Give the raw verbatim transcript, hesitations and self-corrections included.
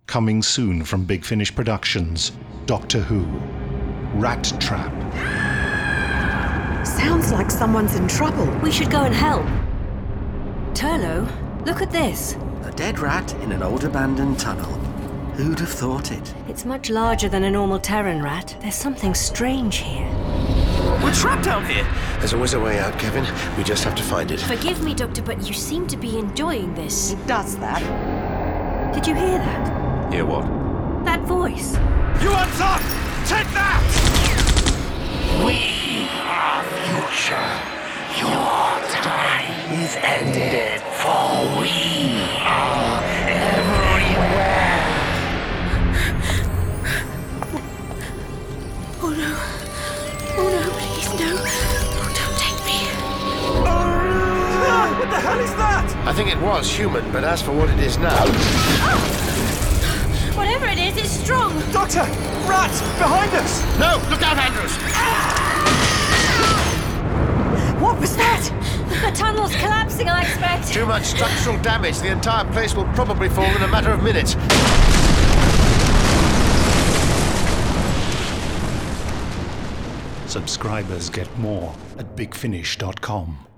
Coming soon from Big Finish Productions, Doctor Who, Rat Trap. Sounds like someone's in trouble. We should go and help. Turlo, look at this. A dead rat in an old abandoned tunnel. Who'd have thought it? It's much larger than a normal Terran rat. There's something strange here. We're trapped down here. There's always a way out, Kevin. We just have to find it. Forgive me, Doctor, but you seem to be enjoying this. It does that. Did you hear that? Hear what? That voice. You want some? Take that! We are future. Your time is ended, for we are everywhere. Oh no. Oh no, please no. Oh, don't take me. Ah, what the hell is that? I think it was human, but as for what it is now... Whatever it is, it's strong. Doctor! Rats! Behind us! No! Look out, Andrews! What was that? The tunnel's collapsing, I expect. Too much structural damage. The entire place will probably fall in a matter of minutes. Subscribers get more at big finish dot com.